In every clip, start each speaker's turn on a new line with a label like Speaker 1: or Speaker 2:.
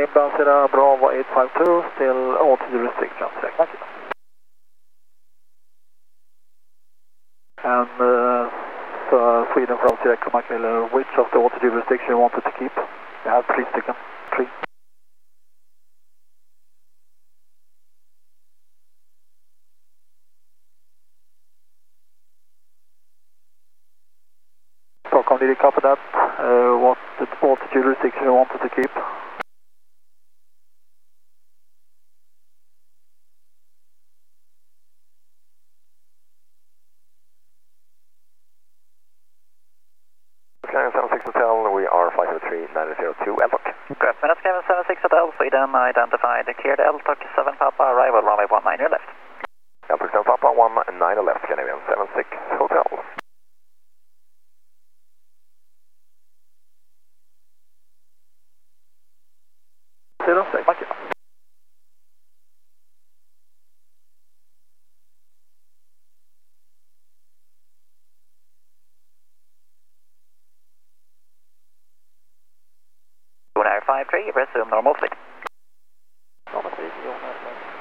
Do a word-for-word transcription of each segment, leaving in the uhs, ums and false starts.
Speaker 1: inbound Sierra Bravo eight five two, still altitude restriction. Thank you. And uh, so Sweden from Sierra Killer, which of the altitude restriction you wanted to keep? You have three seconds. Three. Stockholm, did you copy that? Uh, what the altitude restriction you wanted to keep?
Speaker 2: Skyline seven six Hotel, we are flight three nine zero two, L T O C.
Speaker 3: Good, minutes Skyline seven six Hotel, Sweden identified, cleared L T O C seven Papa, arrival runway one nine, your left.
Speaker 2: L T O C seven Papa, one nine left, Scandinavian seven six Hotel.
Speaker 1: Zero six. Thank you.
Speaker 3: Lunar five three, resume normal flight.
Speaker 1: Normal flight, Jonas.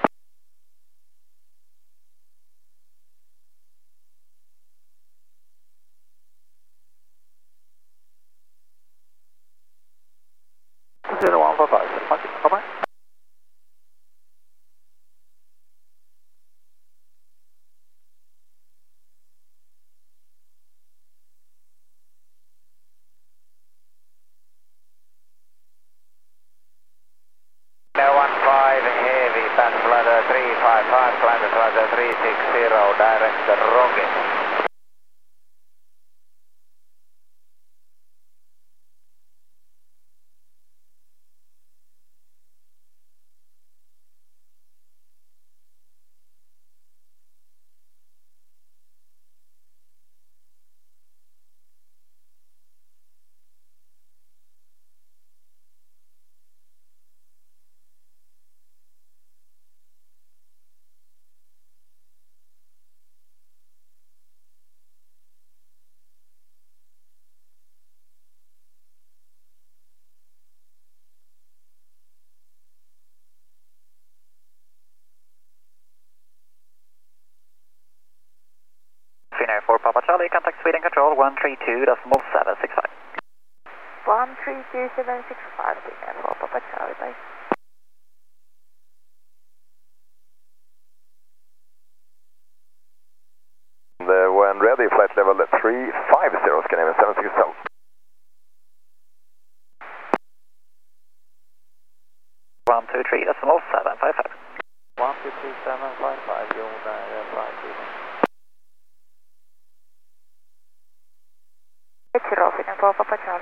Speaker 1: Zero one five five. Thank you. Bye bye.
Speaker 4: one five heavy, pass ladder three five five, climb ladder three six zero, direct rocket.
Speaker 3: Finnair four Papa Charlie, contact Sweden Control one three two decimal seven six five.
Speaker 5: one three two seven six five, Finnair four Papa Charlie, bye.
Speaker 2: The, when ready, flight level three five zero, Scandinavian seven six Hotel.
Speaker 3: one two three decimal seven five five.
Speaker 1: one two three seven five five, Jonas five two.
Speaker 5: Zero, Finnair four Papa Charlie.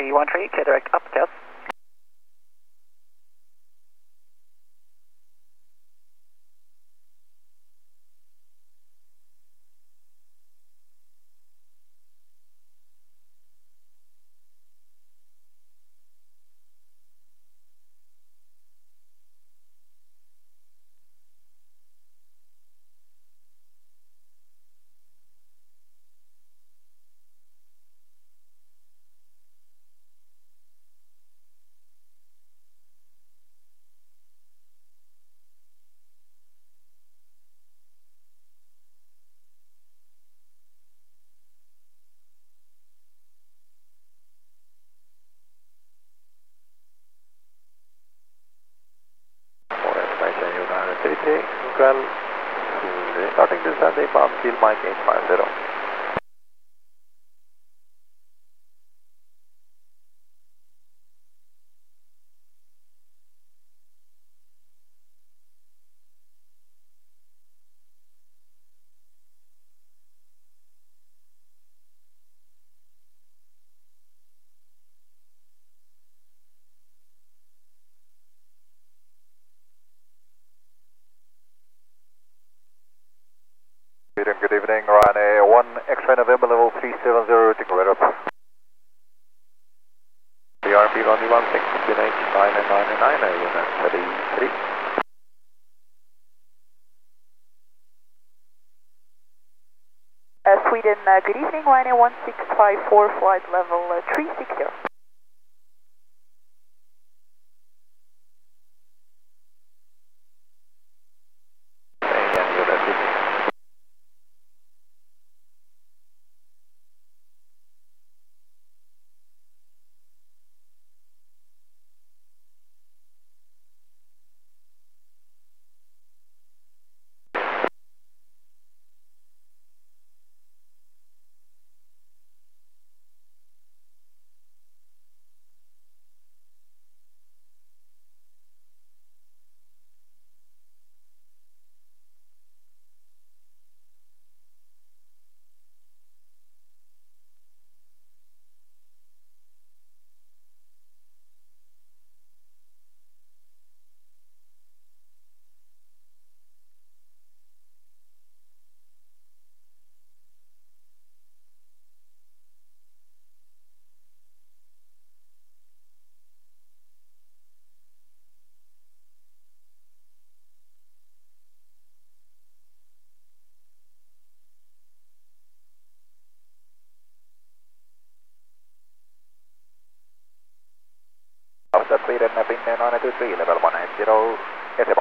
Speaker 3: three one three, clear direct upcast.
Speaker 2: For information, you nine three three, neutral, starting descent, inbound, field Mike eight five zero. Good evening, Ryanair one X-ray November level three seven zero, routing right up. The R P one one six, Q N H nine nine nine, unit thirty-three.
Speaker 5: Uh, Sweden, uh, good evening, Ryanair one six five four, flight level uh, three six zero.
Speaker 2: Again, unit fifty. After Sweden, Finnair nine two three, level one eight zero, Esebo.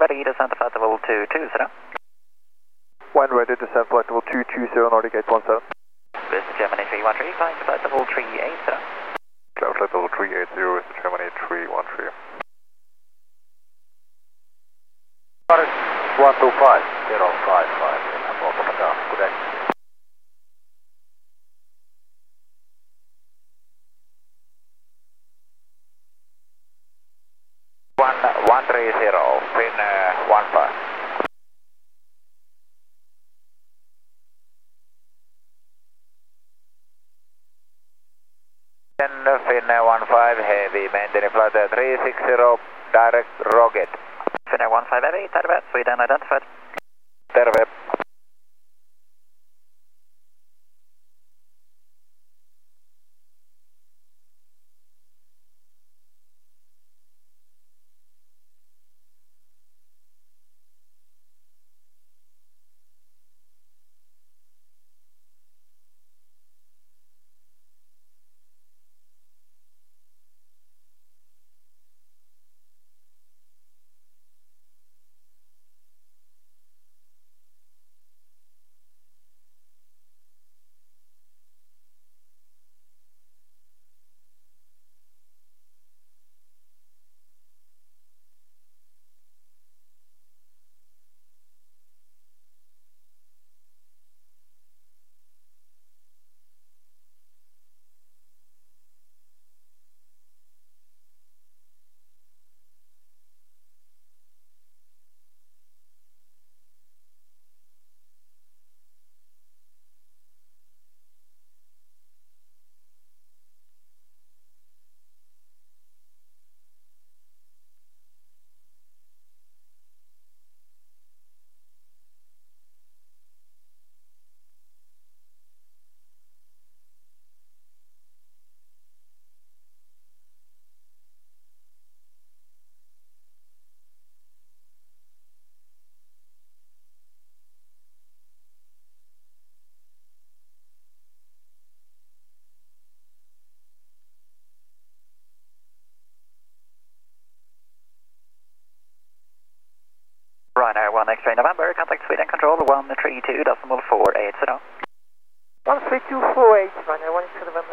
Speaker 3: ready, descent flight level two two zero.
Speaker 2: When ready, descent flight level two two zero, Nordic eight one seven.
Speaker 3: This is Germany three one three, flying to flight level three eight zero.
Speaker 2: Climb flight level three eight zero is Germany three one three. one two five zero five five, good day.
Speaker 4: one one three zero, pin uh, one five. Then Fin one five heavy, maintain flight three six zero, direct rocket.
Speaker 3: Finnair one five heavy, Terve, Sweden identified.
Speaker 4: Terve.
Speaker 3: Ryanair one X-ray November, contact Sweden control one three two decimal four eight zero.
Speaker 5: one three two four eight, Ryanair one X-ray November.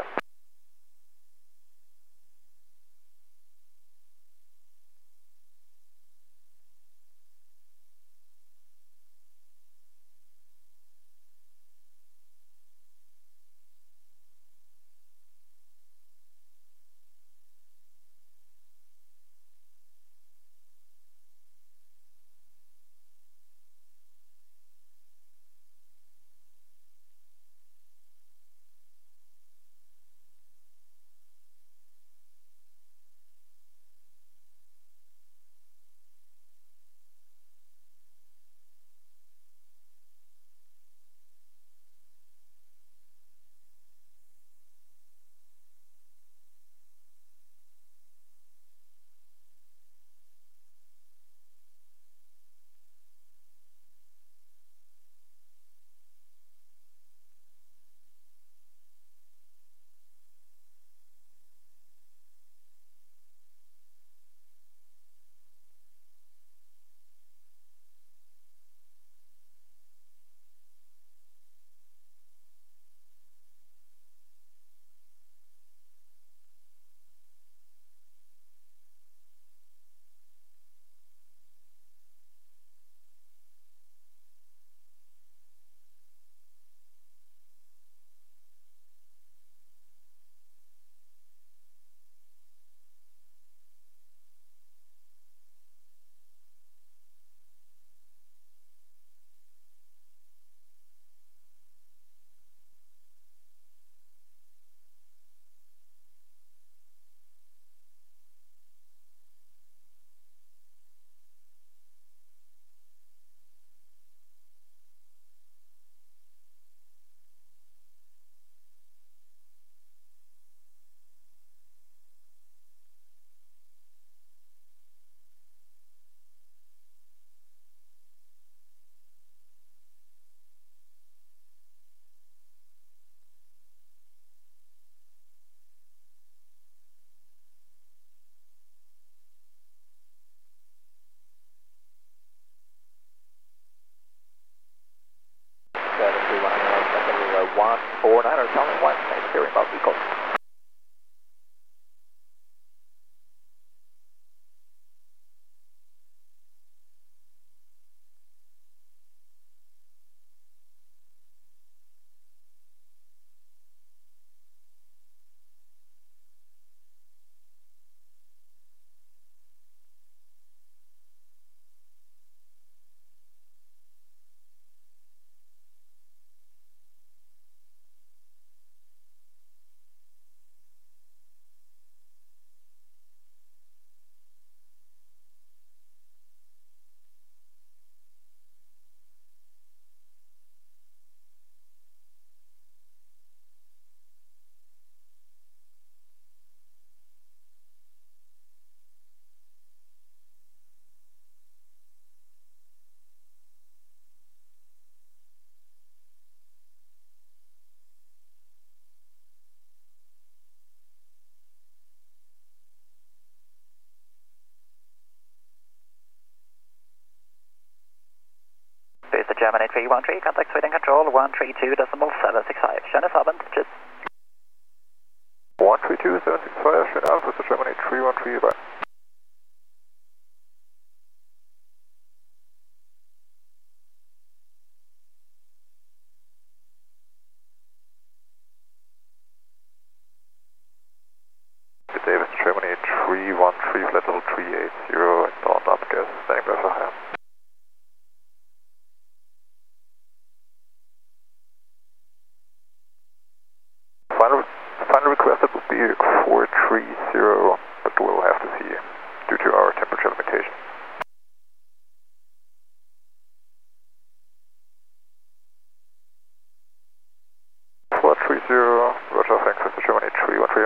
Speaker 2: one four nine or something, one nine zero about vehicle.
Speaker 3: This is Germany three one three, contact Sweden Control one three two decimal seven six five. Kännes Abend, cheers.
Speaker 2: one three two seven six five, schön Alpha, this is Germany three one three, bye. Good day, this is Germany three one three, flight level three eight zero, inbound up gas, standing by for high. Final, final requested would be four three zero, but we'll have to see due to our temperature limitation. four three zero, Roger, thanks, this is Germany three one three.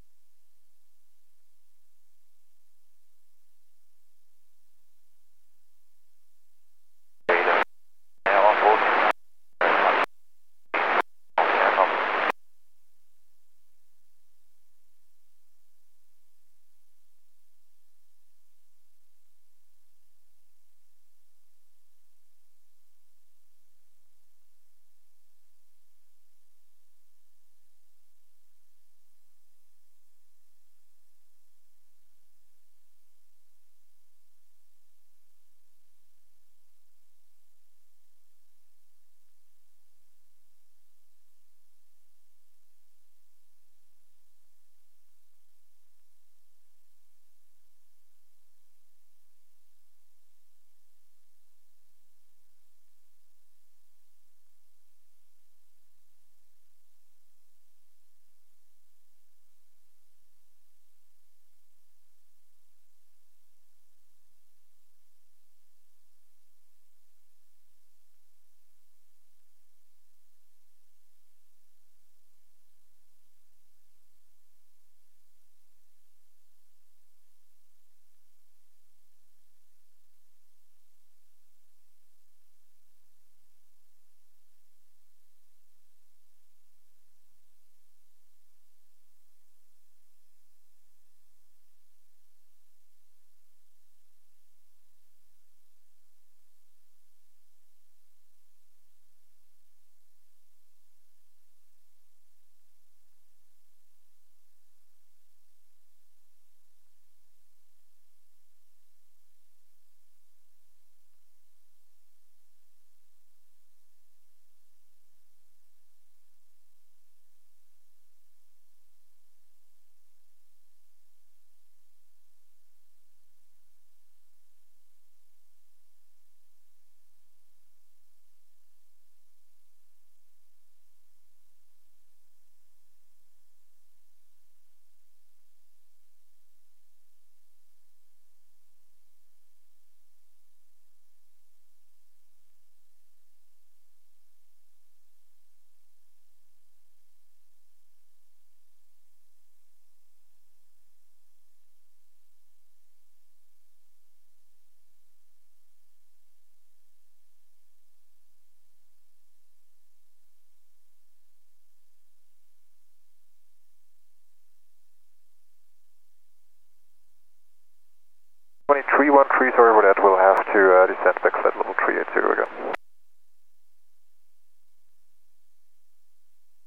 Speaker 2: three one three, sorry for that, we'll have to uh, descend back flight level three eight zero again.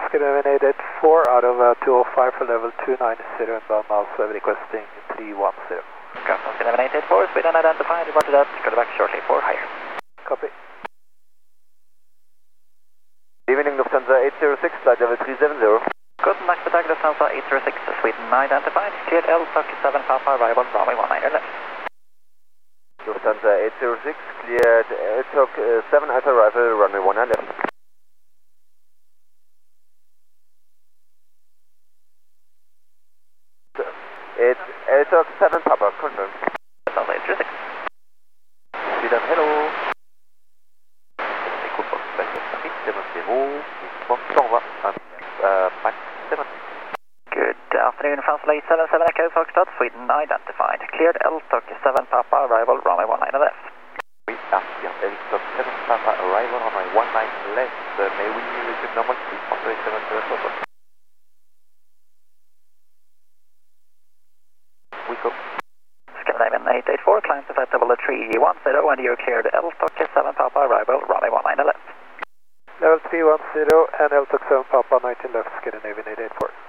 Speaker 1: Scandinavian eight eight four out of uh, two oh five for level two nine zero inbound miles requesting three one zero.
Speaker 3: Crossing Scandinavian eight eight four, Sweden identified, reported that, call back shortly for higher.
Speaker 1: Copy.
Speaker 6: Evening Lufthansa eight zero six, flight level three seven zero.
Speaker 3: Good night, Lufthansa eight zero six, Sweden identified, cleared L T O C seven Papa, arrival runway one nine left.
Speaker 6: Lufthansa eight zero six, cleared L T O C uh, seven Alpha, arrival runway one nine left. It's L T O C seven Papa, confirmed.
Speaker 3: Lufthansa eight zero six.
Speaker 6: Sweden, hello. Écoute, seven zero, uh, Max seven.
Speaker 3: Good afternoon, France eight seven seven Echo Foxtrot, Sweden identified, cleared L T O C seven Papa, arrival runway one nine left.
Speaker 6: Oui, ah, bien, L T O C seven Papa, arrival runway one nine left. Uh, may we repeat normal speed, France eight seven seven Papa? We go.
Speaker 3: Scandinavian eight eight four, climb to flight level three one zero, and you're cleared L T O C seven Papa, arrival runway one nine left.
Speaker 1: Level three one zero and L T O C seven Papa nineteen left, Scandinavian eight eight four.